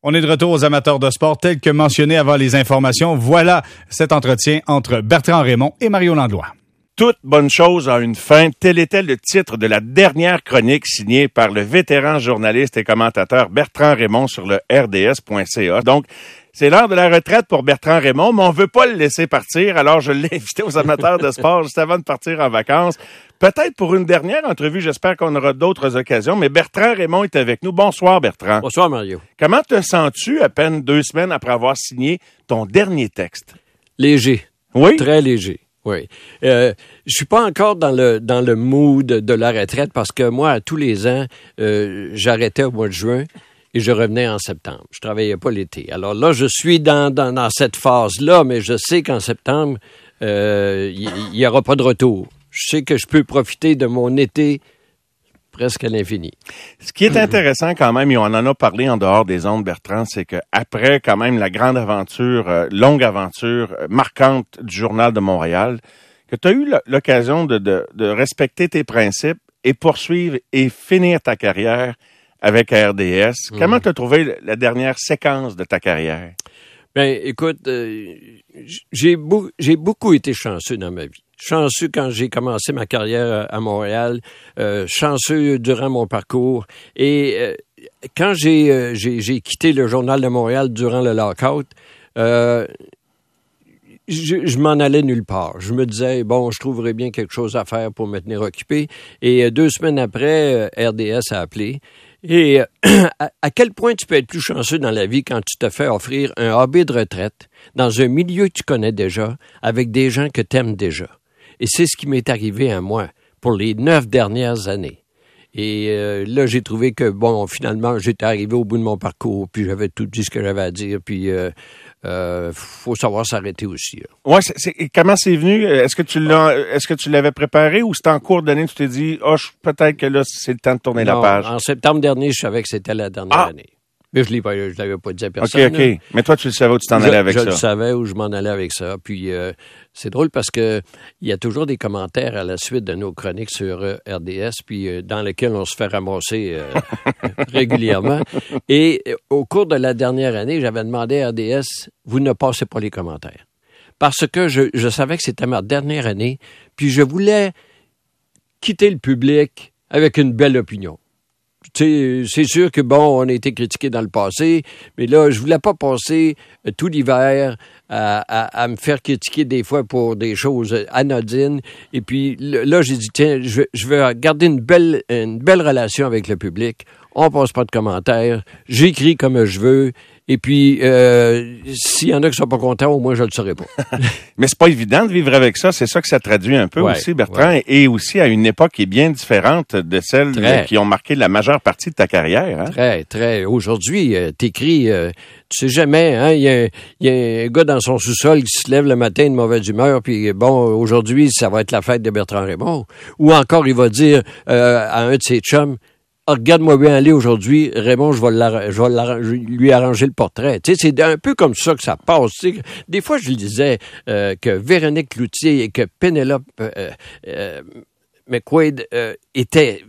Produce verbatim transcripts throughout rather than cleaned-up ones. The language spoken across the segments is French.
On est de retour aux amateurs de sport, tel que mentionné avant les informations. Voilà cet entretien entre Bertrand Raymond et Mario Landlois. Toute bonne chose a une fin. Tel était le titre de la dernière chronique signée par le vétéran journaliste et commentateur Bertrand Raymond sur le R D S point C A. Donc, c'est l'heure de la retraite pour Bertrand Raymond, mais on veut pas le laisser partir. Alors, je l'ai invité aux amateurs de sport juste avant de partir en vacances. Peut-être pour une dernière entrevue. J'espère qu'on aura d'autres occasions. Mais Bertrand Raymond est avec nous. Bonsoir, Bertrand. Bonsoir, Mario. Comment te sens-tu à peine deux semaines après avoir signé ton dernier texte? Léger. Oui? Très léger. Oui. Euh, je suis pas encore dans le dans le mood de la retraite parce que moi, tous les ans, euh, j'arrêtais au mois de juin et je revenais en septembre. Je travaillais pas l'été. Alors là, je suis dans dans, dans cette phase-là, mais je sais qu'en septembre, il euh, y, y aura pas de retour. Je sais que je peux profiter de mon été presque à l'infini. Ce qui est intéressant quand même, et on en a parlé en dehors des ondes, Bertrand, c'est qu'après quand même la grande aventure, euh, longue aventure, euh, marquante du Journal de Montréal, que tu as eu l'occasion de, de, de respecter tes principes et poursuivre et finir ta carrière avec R D S. Mmh. Comment tu as trouvé la dernière séquence de ta carrière? Ben, écoute, euh, j'ai, beau, j'ai beaucoup été chanceux dans ma vie. Chanceux quand j'ai commencé ma carrière à Montréal, euh, chanceux durant mon parcours. Et euh, quand j'ai, euh, j'ai, j'ai quitté le Journal de Montréal durant le lockout, euh, je, je m'en allais nulle part. Je me disais, bon, je trouverais bien quelque chose à faire pour me tenir occupé. Et euh, deux semaines après, euh, R D S a appelé. Et euh, à, à quel point tu peux être plus chanceux dans la vie quand tu te fais offrir un A B de retraite dans un milieu que tu connais déjà, avec des gens que tu aimes déjà. Et c'est ce qui m'est arrivé à moi pour les neuf dernières années. Et euh, là, j'ai trouvé que, bon, finalement, j'étais arrivé au bout de mon parcours, puis j'avais tout dit ce que j'avais à dire, puis euh, euh, faut savoir s'arrêter aussi. Là. Ouais, c'est, c'est, comment c'est venu? Est-ce que tu l'as, est-ce que tu l'avais préparé ou c'était en cours d'année, tu t'es dit, oh, peut-être que là, c'est le temps de tourner non, la page? En septembre dernier, je savais que c'était la dernière ah! année. Mais je ne l'avais pas dit à personne. OK, OK. Là. Mais toi, tu le savais où tu t'en je, allais avec je ça. Je le savais où je m'en allais avec ça. Puis, euh, c'est drôle parce que il y a toujours des commentaires à la suite de nos chroniques sur euh, R D S, puis euh, dans lesquels on se fait ramasser euh, régulièrement. Et euh, au cours de la dernière année, j'avais demandé à R D S, vous ne passez pas les commentaires. Parce que je, je savais que c'était ma dernière année, puis je voulais quitter le public avec une belle opinion. Tu sais, c'est sûr que, bon, on a été critiqué dans le passé, mais là, je voulais pas passer euh, tout l'hiver à, à, à me faire critiquer des fois pour des choses anodines. Et puis là, j'ai dit, tiens, je, je vais garder une belle, une belle relation avec le public. On passe pas de commentaires. J'écris comme je veux. Et puis, euh, s'il y en a qui sont pas contents, au moins, je le saurai pas. Mais c'est pas évident de vivre avec ça. C'est ça que ça traduit un peu ouais, aussi, Bertrand. Ouais. Et aussi à une époque qui est bien différente de celle très. qui ont marqué la majeure partie de ta carrière. Hein? Très, très. Aujourd'hui, euh, t'écris, euh, tu sais jamais, hein, il y a, y a un gars dans son sous-sol qui se lève le matin de mauvaise humeur, puis bon, aujourd'hui, ça va être la fête de Bertrand Raymond. Ou encore, il va dire euh, à un de ses chums, ah, regarde-moi bien aller aujourd'hui, Raymond, je vais, la, je vais la, lui arranger le portrait. Tu sais, c'est un peu comme ça que ça passe. Tu sais. Des fois, je lui disais euh, que Véronique Cloutier et que Pénélope euh, euh, McQuaid euh, étaient...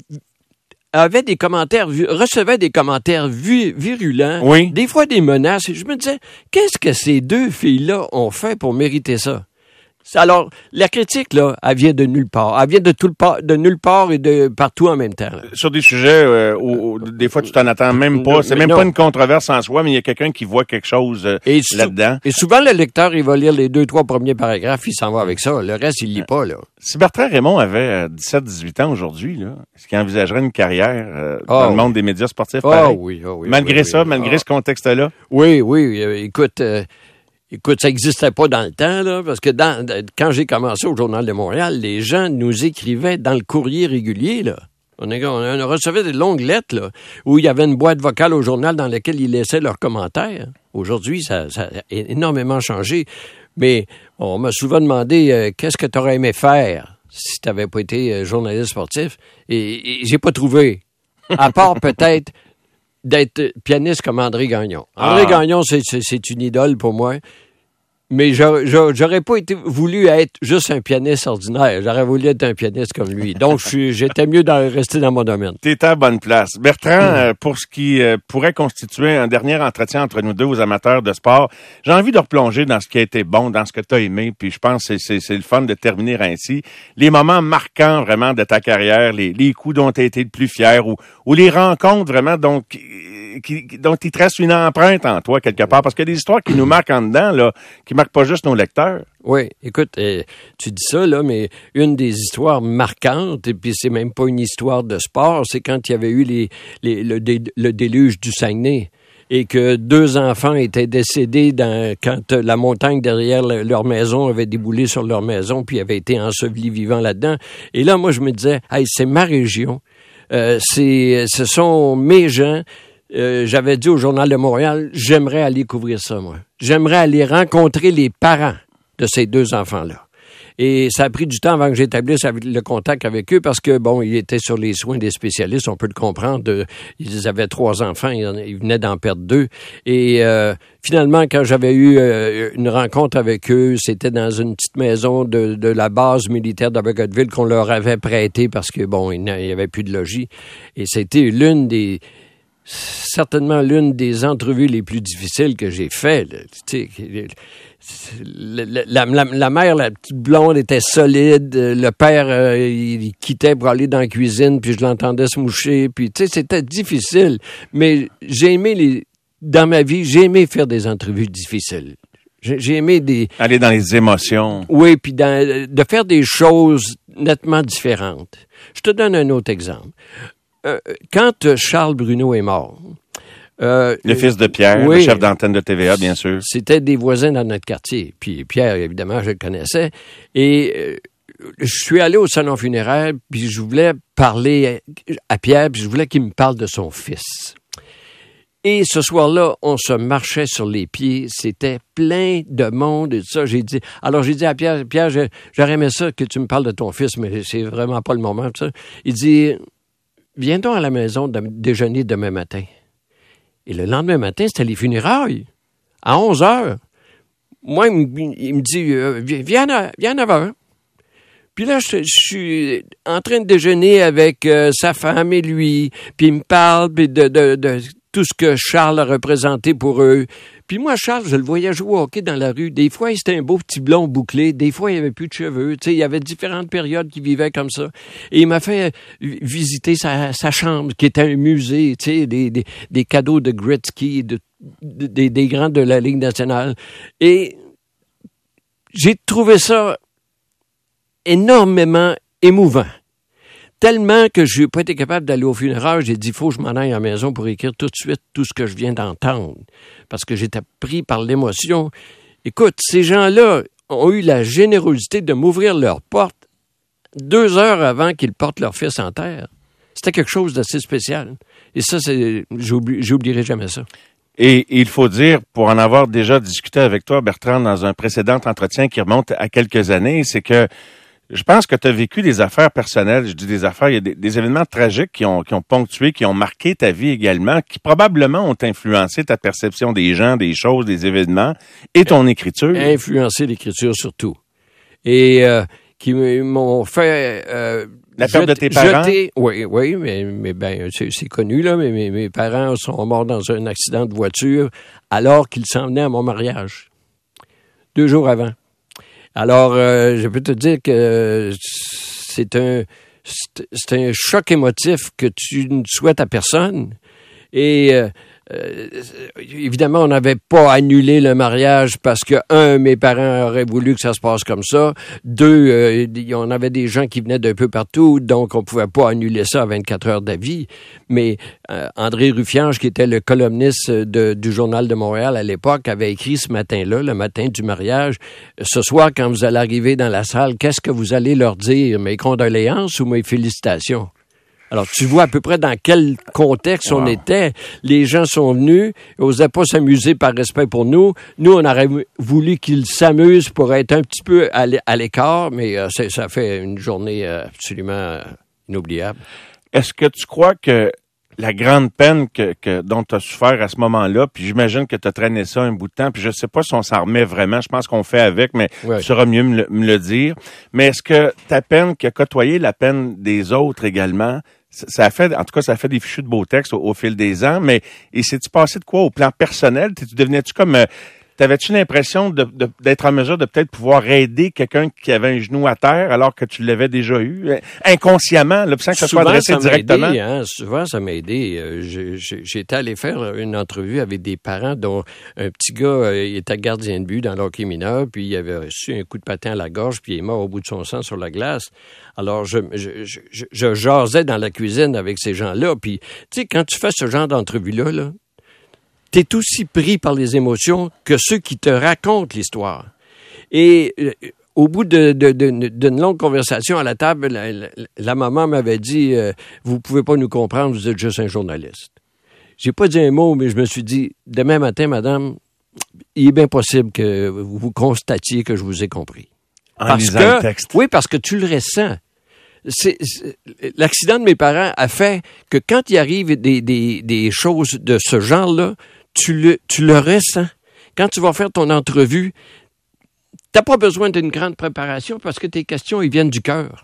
avaient des commentaires, recevaient des commentaires vu, virulents, oui. des fois des menaces. Et je me disais, qu'est-ce que ces deux filles-là ont fait pour mériter ça? Alors, la critique, là, elle vient de nulle part. Elle vient de tout le part, de nulle part et de partout en même temps. Là. Sur des sujets euh, où, où des fois tu t'en attends même pas. C'est mais même non. pas une controverse en soi, mais il y a quelqu'un qui voit quelque chose euh, et là-dedans. Et souvent, le lecteur, il va lire les deux, trois premiers paragraphes, il s'en va avec ça. Le reste, il lit pas, là. Si Bertrand Raymond avait dix-sept dix-huit ans aujourd'hui, là, est-ce qu'il envisagerait une carrière euh, oh, dans le monde des médias sportifs? Oh, oh oui, oh oui. Malgré oui, ça, oui, malgré oh. ce contexte-là? Oui, oui. Euh, écoute... Euh, Écoute, ça n'existait pas dans le temps, là, parce que dans, quand j'ai commencé au Journal de Montréal, les gens nous écrivaient dans le courrier régulier, là. On, a, on recevait des longues lettres, là, où il y avait une boîte vocale au journal dans laquelle ils laissaient leurs commentaires. Aujourd'hui, ça, ça a énormément changé. Mais on m'a souvent demandé euh, qu'est-ce que tu aurais aimé faire si tu n'avais pas été euh, journaliste sportif. Et, et j'ai pas trouvé. À part peut-être d'être pianiste comme André Gagnon. André ah. Gagnon, c'est, c'est, c'est une idole pour moi. Mais j'aurais, j'aurais pas été voulu être juste un pianiste ordinaire. J'aurais voulu être un pianiste comme lui. Donc, je suis, j'étais mieux de rester dans mon domaine. T'étais à bonne place. Bertrand, mmh. euh, pour ce qui euh, pourrait constituer un dernier entretien entre nous deux aux amateurs de sport, j'ai envie de replonger dans ce qui a été bon, dans ce que tu as aimé, puis je pense que c'est, c'est, c'est le fun de terminer ainsi. Les moments marquants vraiment de ta carrière, les, les coups dont tu as été le plus fier, ou, ou les rencontres vraiment dont, qui, dont il te reste une empreinte en toi quelque part, parce qu'il y a des histoires qui nous marquent en dedans, là, qui marquent pas juste nos lecteurs. Oui, écoute, euh, tu dis ça, là, mais une des histoires marquantes, et puis c'est même pas une histoire de sport, c'est quand il y avait eu les, les, le, dé, le déluge du Saguenay et que deux enfants étaient décédés dans, quand la montagne derrière le, leur maison avait déboulé sur leur maison, puis avaient été ensevelis vivants là-dedans. Et là, moi, je me disais, hey, c'est ma région, euh, c'est, ce sont mes gens. Euh, j'avais dit au Journal de Montréal, j'aimerais aller couvrir ça, moi. J'aimerais aller rencontrer les parents de ces deux enfants-là. Et ça a pris du temps avant que j'établisse le contact avec eux parce que, bon, ils étaient sur les soins des spécialistes, on peut le comprendre. De, ils avaient trois enfants, ils venaient d'en perdre deux. Et euh, finalement, quand j'avais eu euh, une rencontre avec eux, c'était dans une petite maison de, de la base militaire d'Abergaudville qu'on leur avait prêtée parce que, bon, il n'y avait plus de logis. Et c'était l'une des... certainement l'une des entrevues les plus difficiles que j'ai faites. Tu sais, la, la, la, la mère, la petite blonde, était solide. Le père, euh, il quittait pour aller dans la cuisine, puis je l'entendais se moucher. Puis, tu sais, c'était difficile. Mais j'ai aimé les... Dans ma vie, j'ai aimé faire des entrevues difficiles. J'ai, j'ai aimé des... Aller dans les émotions. Oui, puis dans, de faire des choses nettement différentes. Je te donne un autre exemple. Euh, quand Charles Bruno est mort... Euh, le fils de Pierre, oui, le chef d'antenne de T V A, bien sûr. C'était des voisins dans notre quartier. Puis Pierre, évidemment, je le connaissais. Et euh, je suis allé au salon funéraire, puis je voulais parler à Pierre, puis je voulais qu'il me parle de son fils. Et ce soir-là, on se marchait sur les pieds. C'était plein de monde et tout ça. J'ai dit, alors j'ai dit à Pierre, Pierre, je, j'aurais aimé ça que tu me parles de ton fils, mais c'est vraiment pas le moment. Tout ça. Il dit, viens donc à la maison de déjeuner demain matin. Et le lendemain matin, c'était les funérailles, à onze heures. Moi, il me, il me dit, euh, viens, à, viens à neuf heures. Puis là, je, je suis en train de déjeuner avec euh, sa femme et lui, puis il me parle de, de, de, de tout ce que Charles a représenté pour eux. Puis moi, Charles, je le voyais jouer au hockey dans la rue. Des fois, il était un beau petit blond bouclé. Des fois, il n'y avait plus de cheveux. Tu sais, il y avait différentes périodes qu'il vivait comme ça. Et il m'a fait visiter sa, sa chambre, qui était un musée, tu sais, des, des, des cadeaux de Gretzky, de, de, des, des grands de la Ligue nationale. Et j'ai trouvé ça énormément émouvant. Tellement que je n'ai pas été capable d'aller au funéraire, j'ai dit, il faut que je m'en aille à la maison pour écrire tout de suite tout ce que je viens d'entendre. Parce que j'étais pris par l'émotion. Écoute, ces gens-là ont eu la générosité de m'ouvrir leurs portes deux heures avant qu'ils portent leur fils en terre. C'était quelque chose d'assez spécial. Et ça, c'est, j'oublie, j'oublierai jamais ça. Et il faut dire, pour en avoir déjà discuté avec toi, Bertrand, dans un précédent entretien qui remonte à quelques années, c'est que je pense que tu as vécu des affaires personnelles. Je dis des affaires, il y a des, des événements tragiques qui ont, qui ont ponctué, qui ont marqué ta vie également, qui probablement ont influencé ta perception des gens, des choses, des événements et ton écriture. Influencé l'écriture surtout. Et euh, qui m'ont fait... Euh, La perte de tes parents? Jeter, oui, oui, mais, mais ben, c'est, c'est connu, là, mais mes, mes parents sont morts dans un accident de voiture alors qu'ils s'en venaient à mon mariage. Deux jours avant. Alors, euh, je peux te dire que c'est un, c'est un choc émotif que tu ne souhaites à personne. Et euh, euh, évidemment, on n'avait pas annulé le mariage parce que, un, mes parents auraient voulu que ça se passe comme ça. Deux, euh, on avait des gens qui venaient d'un peu partout, donc on pouvait pas annuler ça à vingt-quatre heures d'avis. Mais euh, André Ruffiange, qui était le columniste de, du Journal de Montréal à l'époque, avait écrit ce matin-là, le matin du mariage, « Ce soir, quand vous allez arriver dans la salle, qu'est-ce que vous allez leur dire? Mes condoléances ou mes félicitations? » Alors, tu vois à peu près dans quel contexte wow. on était. Les gens sont venus, ils n'osaient pas s'amuser par respect pour nous. Nous, on aurait voulu qu'ils s'amusent pour être un petit peu à l'écart, mais euh, ça fait une journée absolument inoubliable. Est-ce que tu crois que la grande peine que, que dont tu as souffert à ce moment-là, puis j'imagine que tu as traîné ça un bout de temps, puis je sais pas si on s'en remet vraiment, je pense qu'on fait avec, mais ouais. Tu sauras mieux me le, me le dire. Mais est-ce que ta peine qui a côtoyé la peine des autres également, ça a fait, en tout cas, ça a fait des fichus de beaux textes au, au fil des ans, mais et s'est-tu passé de quoi au plan personnel? Tu devenais-tu comme... Euh, T'avais-tu l'impression de, de, d'être en mesure de peut-être pouvoir aider quelqu'un qui avait un genou à terre alors que tu l'avais déjà eu, inconsciemment, là, sans que ça soit adressé directement? Aidé, hein? Souvent, ça m'a aidé. Euh, j'ai, j'ai, j'étais allé faire une entrevue avec des parents dont un petit gars euh, il était gardien de but dans l'hockey mineur, puis il avait reçu un coup de patin à la gorge, puis il est mort au bout de son sang sur la glace. Alors, je, je, je, je, je jasais dans la cuisine avec ces gens-là, puis tu sais, quand tu fais ce genre d'entrevue-là, là, t'es aussi pris par les émotions que ceux qui te racontent l'histoire. Et euh, au bout de, de, de, d'une longue conversation à la table, la, la, la maman m'avait dit euh, « Vous pouvez pas nous comprendre, vous êtes juste un journaliste. » J'ai pas dit un mot, mais je me suis dit « Demain matin, madame, il est bien possible que vous constatiez que je vous ai compris. » En parce lisant que, le texte. Oui, parce que tu le ressens. C'est, c'est, l'accident de mes parents a fait que quand il arrive des, des, des choses de ce genre-là, Tu le, tu le ressens. Quand tu vas faire ton entrevue, t'as pas besoin d'une grande préparation parce que tes questions, ils viennent du cœur.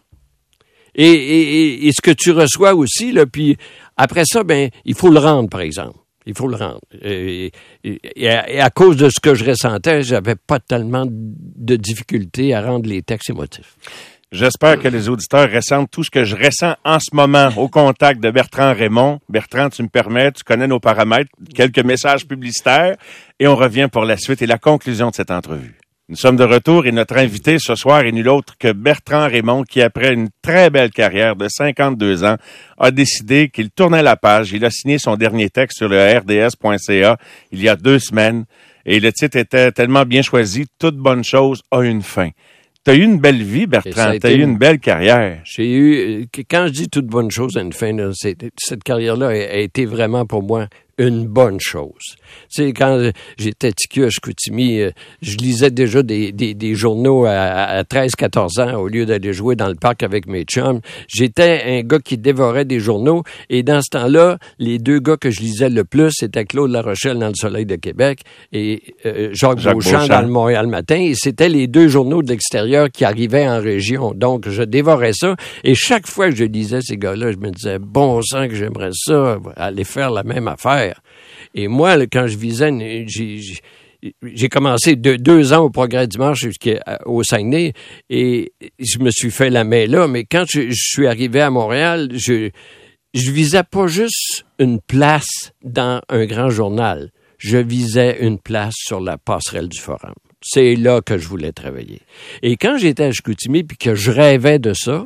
Et, et, et ce que tu reçois aussi, là, puis après ça, ben, il faut le rendre, par exemple. Il faut le rendre. Et, et, et, à, et à cause de ce que je ressentais, j'avais pas tellement de difficulté à rendre les textes émotifs. J'espère que les auditeurs ressentent tout ce que je ressens en ce moment au contact de Bertrand Raymond. Bertrand, tu me permets, tu connais nos paramètres, quelques messages publicitaires et on revient pour la suite et la conclusion de cette entrevue. Nous sommes de retour et notre invité ce soir est nul autre que Bertrand Raymond qui, après une très belle carrière de cinquante-deux ans, a décidé qu'il tournait la page. Il a signé son dernier texte sur le R D S point C A il y a deux semaines et le titre était tellement bien choisi, « Toute bonne chose a une fin ». T'as eu une belle vie, Bertrand. T'as eu une belle carrière. J'ai eu, quand je dis toute bonne chose à une fin, là, c'est, cette carrière-là a, a été vraiment pour moi une bonne chose. Tu sais, quand j'étais ticu à Chicoutimi, je lisais déjà des, des, des journaux à, à treize quatorze ans au lieu d'aller jouer dans le parc avec mes chums. J'étais un gars qui dévorait des journaux et dans ce temps-là, les deux gars que je lisais le plus, c'était Claude Larochelle dans Le Soleil de Québec et euh, Jacques, Jacques Beauchamp, Beauchamp dans le Montréal Matin. Et c'était les deux journaux de l'extérieur qui arrivaient en région. Donc, je dévorais ça et chaque fois que je lisais ces gars-là, je me disais, bon sang que j'aimerais ça, aller faire la même affaire. Et moi, quand je visais, j'ai, j'ai, j'ai commencé deux, deux ans au Progrès Dimanche jusqu'au Saguenay et je me suis fait la main là. Mais quand je, je suis arrivé à Montréal, je, je visais pas juste une place dans un grand journal. Je visais une place sur la passerelle du Forum. C'est là que je voulais travailler. Et quand j'étais à Chicoutimi puis que je rêvais de ça,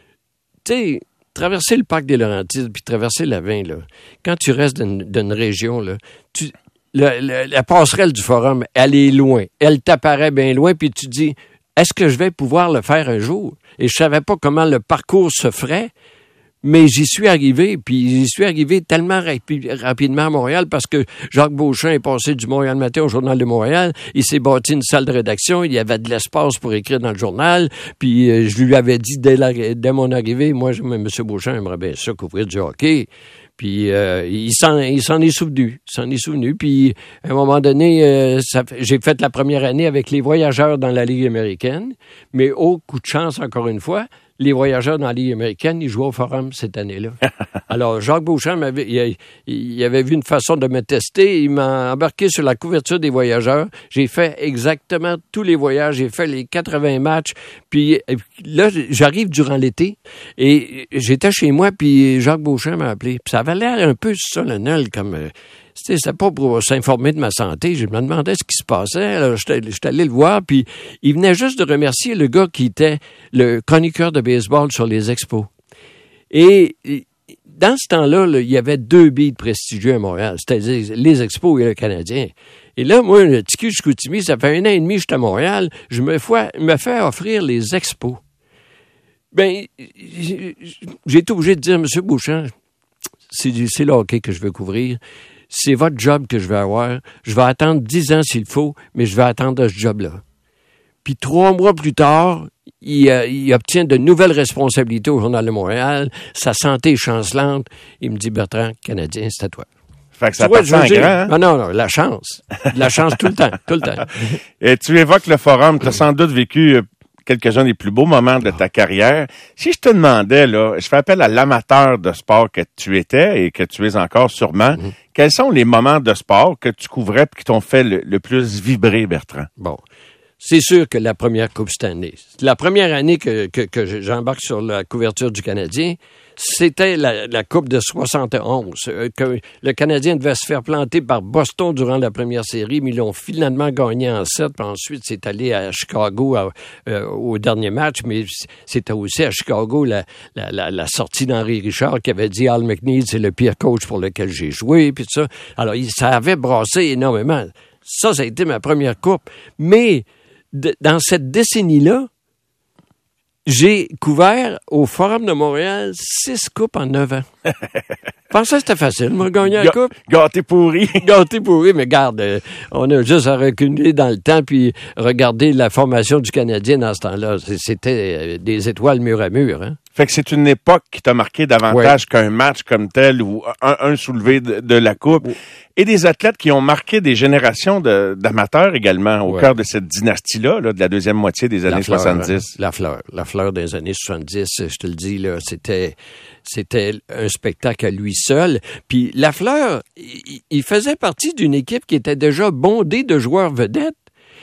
tu sais, traverser le parc des Laurentides puis traverser la Vin, là, quand tu restes d'une, d'une région, là, tu, le, le, la passerelle du Forum, elle est loin. Elle t'apparaît bien loin, puis tu dis, est-ce que je vais pouvoir le faire un jour? Et je savais pas comment le parcours se ferait, mais j'y suis arrivé, puis j'y suis arrivé tellement rapi- rapidement à Montréal parce que Jacques Beauchamp est passé du Montréal Matin au Journal de Montréal. Il s'est bâti une salle de rédaction. Il y avait de l'espace pour écrire dans le journal. Puis euh, je lui avais dit dès, la, dès mon arrivée, moi, M. Beauchamp aimerait bien ça couvrir du hockey. Puis euh, il, s'en, il s'en est souvenu. Il s'en est souvenu. Puis à un moment donné, euh, ça, j'ai fait la première année avec les Voyageurs dans la Ligue américaine. Mais au coup de chance, encore une fois, les Voyageurs dans la Ligue américaine, ils jouaient au Forum cette année-là. Alors, Jacques Beauchamp, m'avait, il, il avait vu une façon de me tester. Il m'a embarqué sur la couverture des Voyageurs. J'ai fait exactement tous les voyages. J'ai fait les quatre-vingts matchs. Puis là, j'arrive durant l'été et j'étais chez moi, puis Jacques Beauchamp m'a appelé. Puis ça avait l'air un peu solennel comme... C'était pas pour s'informer de ma santé. Je me demandais ce qui se passait. Alors, j'étais, j'étais allé le voir, puis il venait juste de remercier le gars qui était le chroniqueur de baseball sur les expos. Et dans ce temps-là, là, il y avait deux beats prestigieux à Montréal, c'est-à-dire les expos et le Canadien. Et là, moi, le Ticu Chicoutimi, ça fait un an et demi que j'étais à Montréal, je me fais, me fais offrir les expos. Ben, j'ai été obligé de dire, M. Beauchamp, c'est, c'est le hockey que je veux couvrir. C'est votre job que je vais avoir. Je vais attendre dix ans s'il faut, mais je vais attendre ce job-là. Puis trois mois plus tard, il, euh, il obtient de nouvelles responsabilités au Journal de Montréal. Sa santé est chancelante. Il me dit, Bertrand, Canadien, c'est à toi. Fait que ça vois, part en grand, hein? Non, non, non, la chance. La chance tout le temps, tout le temps. Et tu évoques le Forum. Tu as sans doute vécu quelques-uns des plus beaux moments de ta carrière. Si je te demandais, là, je fais appel à l'amateur de sport que tu étais et que tu es encore sûrement, mm-hmm. quels sont les moments de sport que tu couvrais et qui t'ont fait le, le plus vibrer, Bertrand? Bon. C'est sûr que la première Coupe Stanley. La première année que, que, que j'embarque sur la couverture du Canadien, c'était la, la Coupe de soixante et onze. Euh, que le Canadien devait se faire planter par Boston durant la première série, mais ils l'ont finalement gagné en sept. Puis ensuite, c'est allé à Chicago à, euh, au dernier match. Mais c'était aussi à Chicago la, la, la, la sortie d'Henri Richard qui avait dit « Al McNeil, c'est le pire coach pour lequel j'ai joué. » Puis tout ça. Alors, ça avait brassé énormément. Ça, ça a été ma première coupe. Mais de, dans cette décennie-là, j'ai couvert au Forum de Montréal six coupes en neuf ans. Je pensais que c'était facile, moi, gagner la coupe. Gâté pourri. Gâté pourri, mais garde, euh, on a juste à reculer dans le temps puis regarder la formation du Canadien dans ce temps-là. C'était des étoiles mur à mur, hein. Fait que c'est une époque qui t'a marqué davantage ouais. qu'un match comme tel ou un, un soulevé de, de la coupe. Ouais. Et des athlètes qui ont marqué des générations de, d'amateurs également au ouais. cœur de cette dynastie-là, là, de la deuxième moitié des années fleur, soixante-dix. La fleur, la fleur des années soixante-dix, je te le dis, là, c'était, c'était un spectacle à lui seul. Puis Lafleur, il, il faisait partie d'une équipe qui était déjà bondée de joueurs vedettes.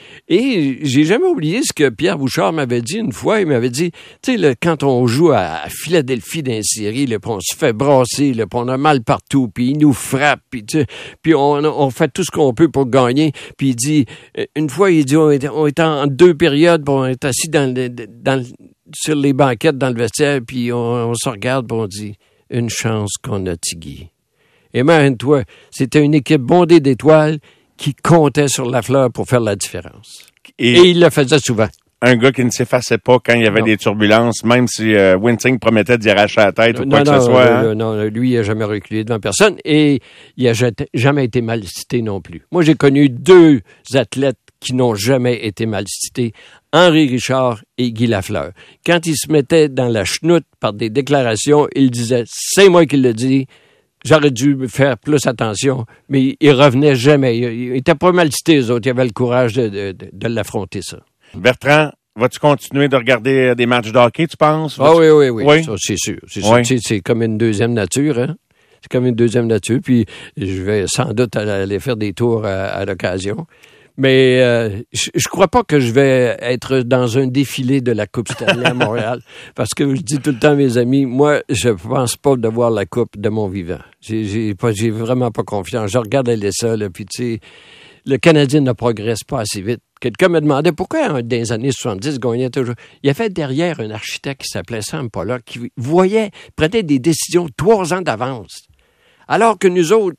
Et j'ai jamais oublié ce que Pierre Bouchard m'avait dit une fois. Il m'avait dit, tu sais, quand on joue à Philadelphie dans une série, là, puis on se fait brasser, là, puis on a mal partout, puis il nous frappe, puis, puis on, on fait tout ce qu'on peut pour gagner. Puis il dit, une fois, il dit, on était, on était en deux périodes, puis on est assis dans le, dans le, sur les banquettes dans le vestiaire, puis on, on se regarde, puis on dit, une chance qu'on a Tigui. Et imagine-toi, c'était une équipe bondée d'étoiles qui comptait sur Lafleur pour faire la différence. Et, Et il le faisait souvent. Un gars qui ne s'effaçait pas quand il y avait non. des turbulences, même si euh, Winting promettait d'y arracher la tête ou non, quoi non, que ce soit. Euh, hein? Non, lui, il n'a jamais reculé devant personne et il n'a jamais été mal cité non plus. Moi, j'ai connu deux athlètes qui n'ont jamais été mal cités, Henri Richard et Guy Lafleur. Quand ils se mettaient dans la chenoute par des déclarations, ils disaient « c'est moi qui le dis ». J'aurais dû faire plus attention, mais ils revenaient jamais. Ils étaient pas mal cités, eux autres. Ils avaient le courage de, de, de l'affronter, ça. Bertrand, vas-tu continuer de regarder des matchs de hockey, tu penses? Ah oui, oui, oui, oui. Ça, c'est sûr. C'est, oui. sûr. C'est comme une deuxième nature, hein? C'est comme une deuxième nature, puis je vais sans doute aller faire des tours à, à l'occasion. Mais euh, je, je crois pas que je vais être dans un défilé de la Coupe Stanley à Montréal, parce que je dis tout le temps à mes amis, moi, je pense pas devoir la Coupe de mon vivant. J'ai, j'ai pas, j'ai vraiment pas confiance. Je regarde aller ça, là, puis tu sais, le Canadien ne progresse pas assez vite. Quelqu'un me demandait pourquoi, dans les années soixante-dix, il gagnait toujours. Il y avait derrière un architecte qui s'appelait Sam Pollock, qui voyait, prenait des décisions trois ans d'avance. Alors que nous autres,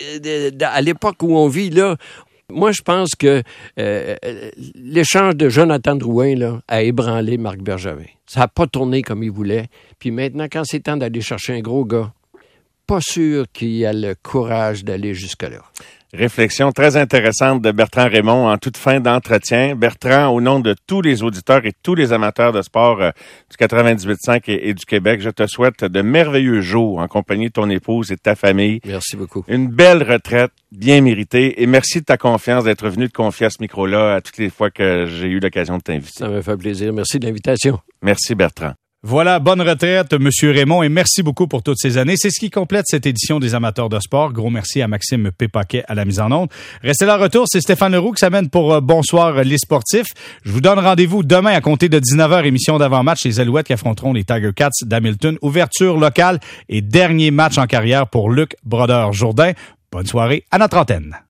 à l'époque où on vit, là, moi, je pense que euh, l'échange de Jonathan Drouin là, a ébranlé Marc Bergevin. Ça n'a pas tourné comme il voulait. Puis maintenant, quand c'est temps d'aller chercher un gros gars, pas sûr qu'il a le courage d'aller jusque-là. Réflexion très intéressante de Bertrand Raymond en toute fin d'entretien. Bertrand, au nom de tous les auditeurs et tous les amateurs de sport euh, du quatre-vingt-dix-huit virgule cinq et, et du Québec, je te souhaite de merveilleux jours en compagnie de ton épouse et de ta famille. Merci beaucoup. Une belle retraite, bien méritée. Et merci de ta confiance, d'être venu te confier à ce micro-là à toutes les fois que j'ai eu l'occasion de t'inviter. Ça me fait plaisir. Merci de l'invitation. Merci, Bertrand. Voilà, bonne retraite, Monsieur Raymond, et merci beaucoup pour toutes ces années. C'est ce qui complète cette édition des amateurs de sport. Gros merci à Maxime Pépaquet à la mise en onde. Restez là, retour, c'est Stéphane Leroux qui s'amène pour euh, Bonsoir les sportifs. Je vous donne rendez-vous demain à compter de dix-neuf heures, émission d'avant-match, les Alouettes qui affronteront les Tiger Cats d'Hamilton. Ouverture locale et dernier match en carrière pour Luc Brodeur-Jourdain. Bonne soirée à notre antenne.